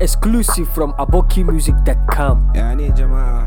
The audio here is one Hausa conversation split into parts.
Exclusive from abokimusic.com. Ya ne jama'a.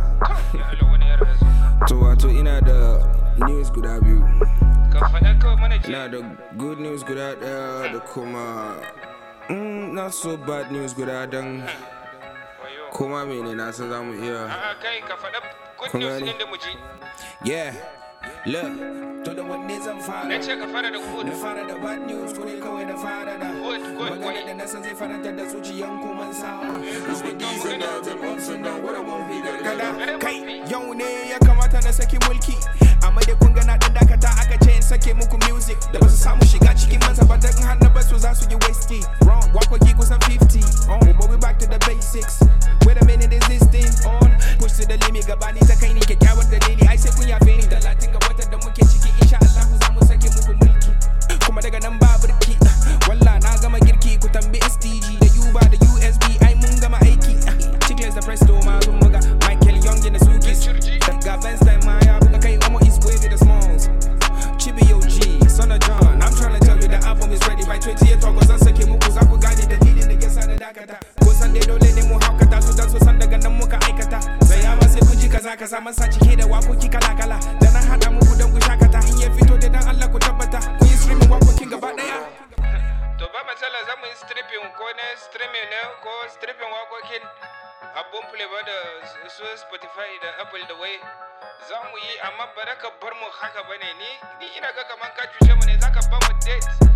To ina da news guda biyu. Ina da good news guda daya da kuma not so bad news guda dan kuma mene na san zamu iya. Kai ka faɗa good news din da mu ji. Yeah. Look, to da wanne zan fara. Na ce ka fara da good. Na fara da bad news ko ne kawai na fara da. Good. Magana da na san zai faranta da zuciyan kuma sa. It's the these and that and ups and downs. What I won't be da. Kai, yau ne ya kamata na saki mulki. Amma dai kun ga na dan dakata aka ce in sake muku music. Da ba su samu shiga cikin mansa ba dan har na basu za su yi wasting. Wrong, wakoki kusan 50. But we back to the basics. Wait a minute, is this thing on? Push to the limit, gabani ta kai ni kyakkyawar dalili. Ai sai kun yafe ni. Talatin ga watan da muke ciki, insha Allah za mu sake muku mulki. Kuma daga nan ba birki. Walla na gama girki, ku tambi STG da Uber da USB. Ai mun gama aiki. Chicklets da Presto ma sun buga. Michael Young da Sukis. Ga Bernstein ma ya buga kai Omo is wavy the smalls. Chibi OG, son of John. I'm trying to tell you the album is ready by 28 August. Zan sake muku za ku gane dalilin da ke sa da dakata. Ko san dai dole ne mu haukata su dan su san daga nan muka aikata. Sai ya ma sai kun ji kaza masa cike da wakoki kala-kala. Da na hada muku don ku shakata. In ya fito da dan Allah ku tabbata. Ku yi streaming wakokin gaba daya. To ba matsala za mu yi stripping ko ne streaming ne ko stripping wakokin abun play ba da su Spotify da Apple da wai za mu yi amma ba da ka bar mu haka bane ni ina ga kaman ka cuce mu ne za ka ba mu date